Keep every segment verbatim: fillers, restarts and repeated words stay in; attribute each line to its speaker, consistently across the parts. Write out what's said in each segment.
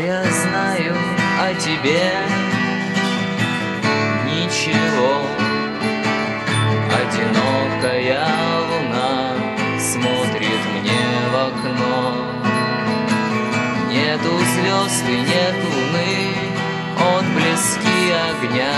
Speaker 1: я знаю о тебе? Ничего. Одинокая луна смотрит мне в окно. Нету звезд и нет луны, отблески огня.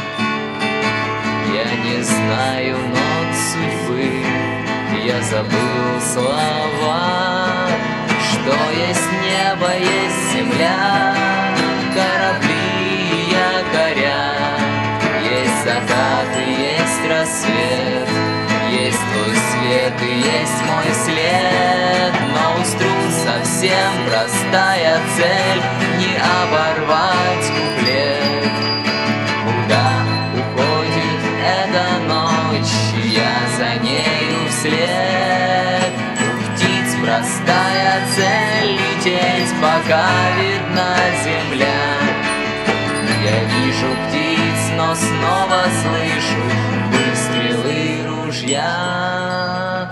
Speaker 1: Я не знаю нот судьбы, я забыл слова. Что есть небо, есть земля, корабли, якоря. Есть закат и есть рассвет, есть твой свет и есть мой след. Но у струн совсем простая цель — не оборвать куплет. Куда уходит эта ночь, я за нею вслед. У птиц простая цель — лететь, пока видна земля. Я вижу птиц, но снова слышу выстрелы ружья.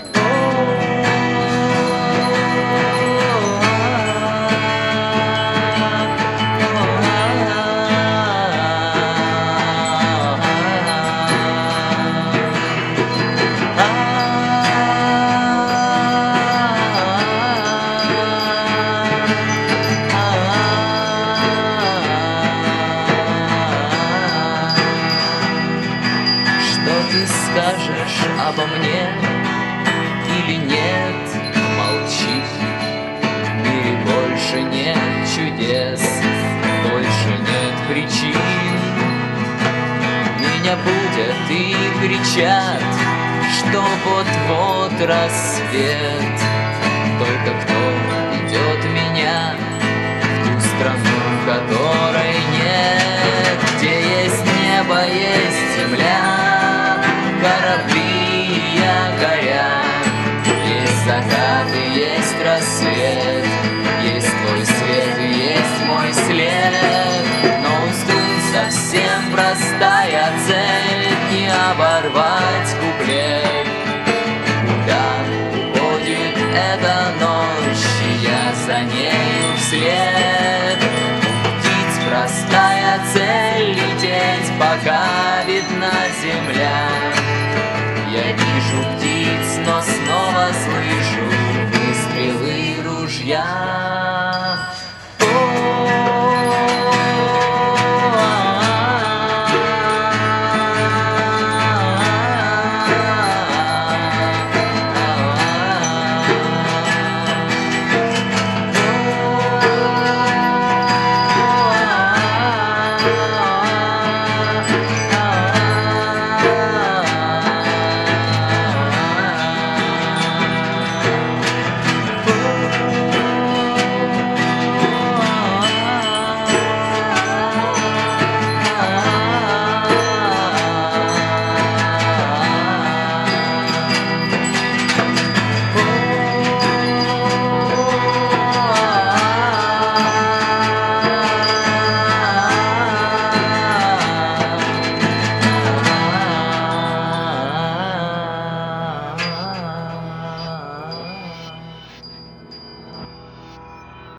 Speaker 1: Ты скажешь обо мне или нет? Молчи. В мире больше нет чудес, больше нет причин. Меня будят и кричат, что вот-вот рассвет. Только кто идет меня в ту страну, которой нет, где есть небо, есть земля, корабли, якоря. Есть закат и есть рассвет, есть твой свет и есть мой след. Но у струн совсем простая цель — не оборвать куплет. Куда уходит эта ночь, я за нею вслед. У птиц простая цель — лететь, пока видна земля. Я вижу птиц, но снова слышу выстрелы ружья.